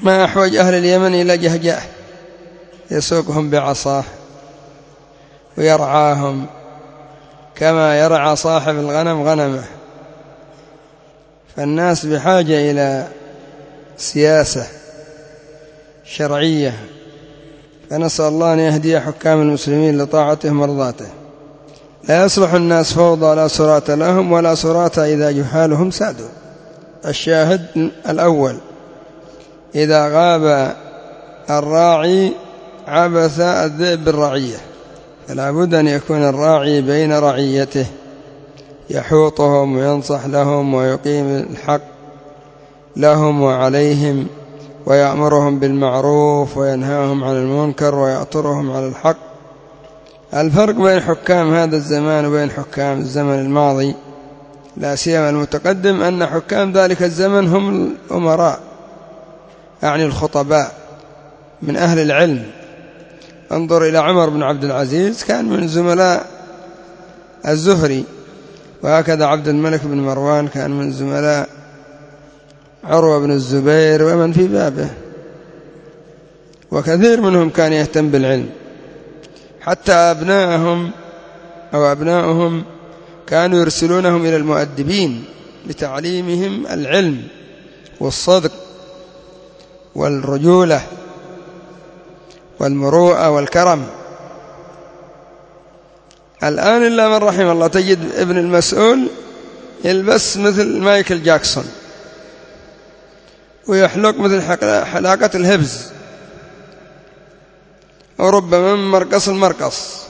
ما أحوج أهل اليمن إلى جهجاه يسوقهم بعصاه ويرعاهم كما يرعى صاحب الغنم غنمه. فالناس بحاجة إلى سياسة شرعية، فنسأل الله أن يهدي حكام المسلمين لطاعته ومرضاته. لا يصلح الناس فوضى لا سراة لهم ولا سراة إذا جهالهم سادوا. الشاهد الأول: إذا غاب الراعي عبث الذئب بالرعية، فلا بد أن يكون الراعي بين رعيته يحوطهم وينصح لهم ويقيم الحق لهم وعليهم ويأمرهم بالمعروف وينهاهم عن المنكر ويأطرهم على الحق. الفرق بين حكام هذا الزمان وبين حكام الزمن الماضي لا سيما المتقدم أن حكام ذلك الزمن هم الأمراء، يعني الخطباء من أهل العلم. انظر إلى عمر بن عبد العزيز، كان من زملاء الزهري، وهكذا عبد الملك بن مروان كان من زملاء عروة بن الزبير ومن في بابه، وكثير منهم كان يهتم بالعلم، حتى أبناؤهم كانوا يرسلونهم إلى المؤدبين لتعليمهم العلم والصدق والرجولة والمروءة والكرم. الآن إلا من رحم الله تجد ابن المسؤول يلبس مثل مايكل جاكسون ويحلق مثل حلاقة الهبز، وربما من مرقص المرقص.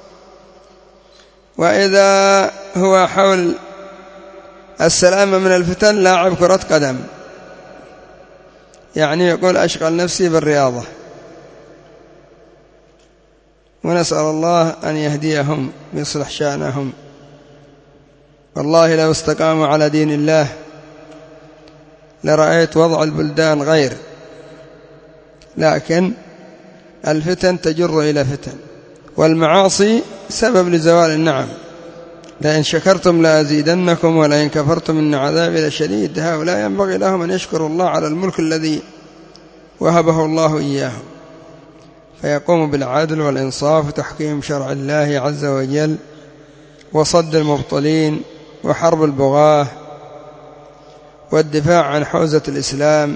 وإذا هو حول السلامة من الفتن لاعب كرة قدم، يعني يقول أشغل نفسي بالرياضة. ونسأل الله أن يهديهم ويصلح شأنهم. والله لو استقاموا على دين الله لرأيت وضع البلدان غير، لكن الفتن تجر إلى فتن، والمعاصي سبب لزوال النعم. لئن شكرتم لأزيدنكم ولئن كفرتم إن عذابي لشديد. هؤلاء ينبغي لهم أن يشكروا الله على الملك الذي وهبه الله إياهم، فيقوموا بالعدل والإنصاف وتحكيم شرع الله عز وجل وصد المبطلين وحرب البغاة والدفاع عن حوزة الإسلام،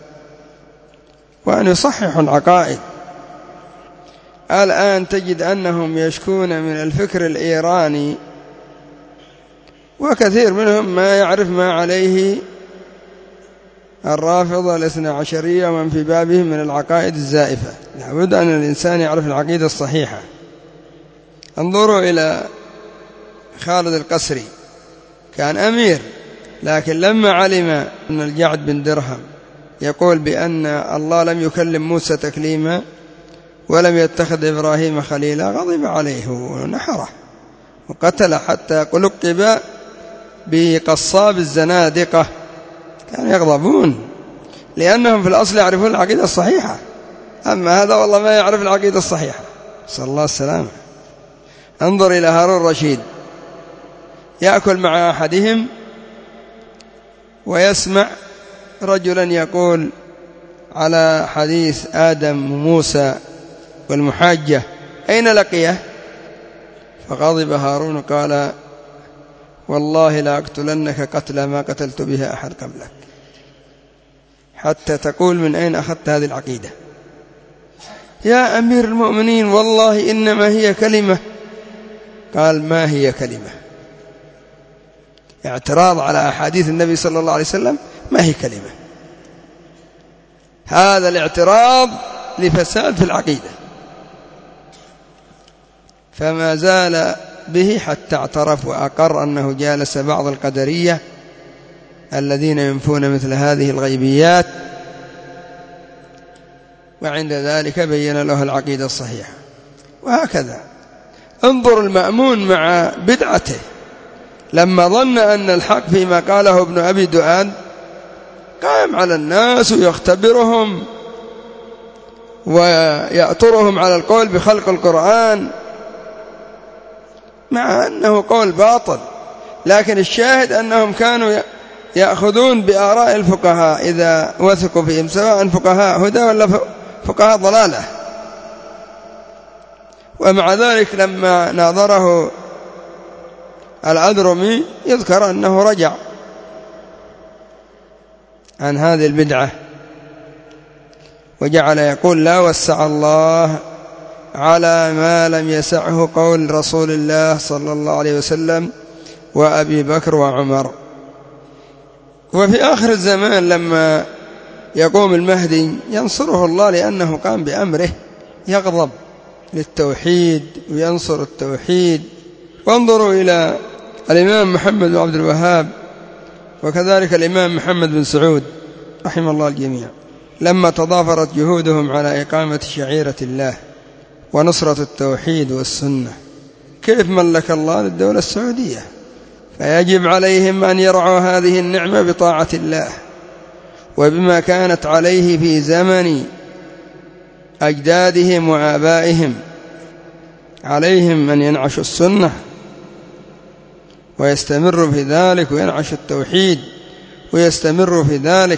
وأن يصححوا العقائد. الآن تجد أنهم يشكون من الفكر الإيراني، وكثير منهم ما يعرف ما عليه الرافضة الاثنى عشرية ومن في بابهم من العقائد الزائفة. لابد أن الإنسان يعرف العقيدة الصحيحة. انظروا إلى خالد القسري، كان أمير، لكن لما علم أن الجعد بن درهم يقول بأن الله لم يكلم موسى تكليما ولم يتخذ إبراهيم خليلا غضب عليه ونحره وقتل، حتى لقب بقصاب الزنادقة. كانوا يغضبون لأنهم في الأصل يعرفون العقيدة الصحيحة، أما هذا والله ما يعرف العقيدة الصحيحة، صلى الله السلامة. انظر إلى هارون الرشيد، يأكل مع أحدهم ويسمع رجلا يقول على حديث آدم وموسى والمحاجة أين لقيه؟ فغضب هارون قال والله لا أقتلنك قتل ما قتلت بها أحد قبلك، حتى تقول من أين أخذت هذه العقيدة. يا أمير المؤمنين والله إنما هي كلمة. قال ما هي كلمة؟ اعتراض على أحاديث النبي صلى الله عليه وسلم ما هي كلمة. هذا الاعتراض لفساد في العقيدة، فما زال به حتى اعترف وأقر أنه جالس بعض القدرية الذين ينفون مثل هذه الغيبيات، وعند ذلك بين له العقيدة الصحيحة. وهكذا انظر المأمون مع بدعته، لما ظن أن الحق فيما قاله ابن أبي دؤاد قام على الناس ويختبرهم ويأطرهم على القول بخلق القرآن، مع أنه قول باطل، لكن الشاهد أنهم كانوا يأخذون بآراء الفقهاء إذا وثقوا فيهم، سواء فقهاء هدى ولا فقهاء ضلالة. ومع ذلك لما ناظره الأدرمي يذكر أنه رجع عن هذه البدعة وجعل يقول: لا وسع الله على ما لم يسعه قول رسول الله صلى الله عليه وسلم وأبي بكر وعمر. وفي آخر الزمان لما يقوم المهدي ينصره الله لأنه قام بأمره، يغضب للتوحيد وينصر التوحيد. وانظروا إلى الإمام محمد بن عبد الوهاب وكذلك الإمام محمد بن سعود رحمه الله الجميع، لما تضافرت جهودهم على إقامة شعيرة الله ونصرة التوحيد والسنة، كيف ملك الله للدولة السعودية؟ فيجب عليهم أن يرعوا هذه النعمة بطاعة الله وبما كانت عليه في زمن أجدادهم وآبائهم. عليهم أن ينعشوا السنة ويستمروا في ذلك، وينعشوا التوحيد ويستمروا في ذلك.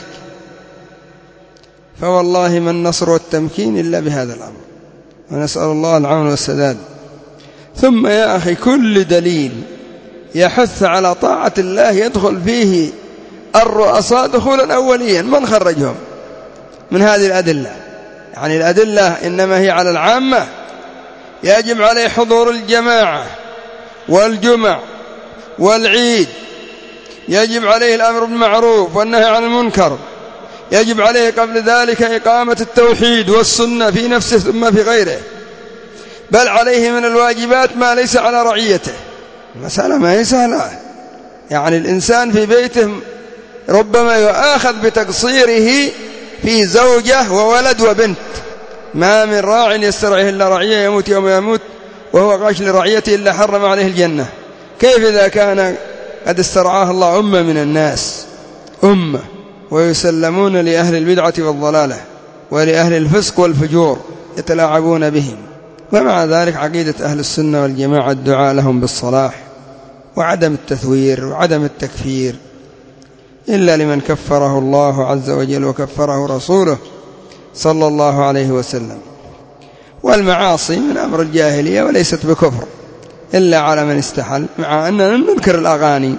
فوالله ما النصر والتمكين إلا بهذا الأمر، ونسأل الله العون والسداد. ثم يا أخي كل دليل يحث على طاعة الله يدخل فيه الرؤساء دخولا أوليا. من خرجهم من هذه الأدلة؟ يعني الأدلة إنما هي على العامة، يجب عليه حضور الجماعة والجمع والعيد، يجب عليه الأمر بالمعروف والنهي عن المنكر، يجب عليه قبل ذلك إقامة التوحيد والسنة في نفسه ثم في غيره، بل عليه من الواجبات ما ليس على رعيته. المسألة ما هي سهلة. يعني الإنسان في بيته ربما يؤاخذ بتقصيره في زوجة وولد وبنت. ما من راع يسترعيه إلا رعية، يموت يوم يموت وهو غاش لرعيته إلا حرم عليه الجنة. كيف إذا كان قد استرعاه الله أمة من الناس، أمة، ويسلمون لأهل البدعة والضلالة ولأهل الفسق والفجور يتلاعبون بهم؟ ومع ذلك عقيدة أهل السنة والجماعة الدعاء لهم بالصلاح وعدم التثوير وعدم التكفير، إلا لمن كفره الله عز وجل وكفره رسوله صلى الله عليه وسلم. والمعاصي من أمر الجاهلية وليست بكفر إلا على من استحل، مع أننا ننكر الأغاني،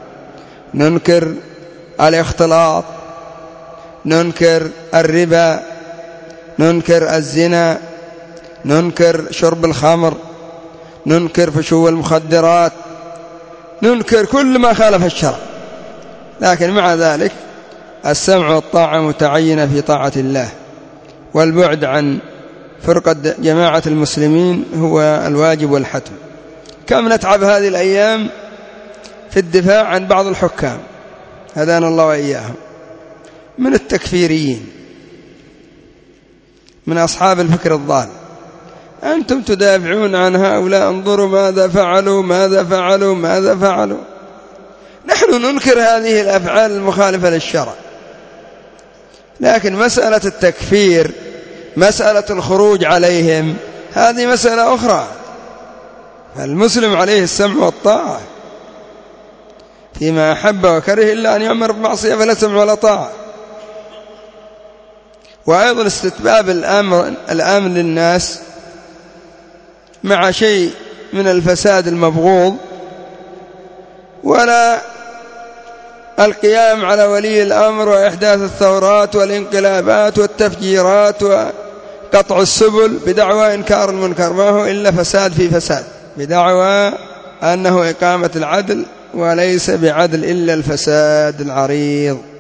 ننكر الاختلاط، ننكر الربا، ننكر الزنا، ننكر شرب الخمر، ننكر فشو المخدرات، ننكر كل ما خالف الشرع. لكن مع ذلك السمع والطاعة متعينة في طاعة الله، والبعد عن فرقة جماعة المسلمين هو الواجب والحتم. كم نتعب هذه الأيام في الدفاع عن بعض الحكام، هدانا الله وإياهم، من التكفيريين، من أصحاب الفكر الضال. أنتم تدافعون عن هؤلاء، انظروا ماذا فعلوا ماذا فعلوا ماذا فعلوا. نحن ننكر هذه الأفعال المخالفة للشرع، لكن مسألة التكفير، مسألة الخروج عليهم، هذه مسألة أخرى. المسلم عليه السمع والطاعة فيما أحب وكره، إلا أن يأمر بمعصية فلا سمع ولا طاعة. وأيضا استتباب الأمن للناس مع شيء من الفساد المبغوض، ولا القيام على ولي الأمر وإحداث الثورات والانقلابات والتفجيرات وقطع السبل بدعوى إنكار المنكر، ما هو إلا فساد في فساد، بدعوى أنه إقامة العدل، وليس بعدل إلا الفساد العريض.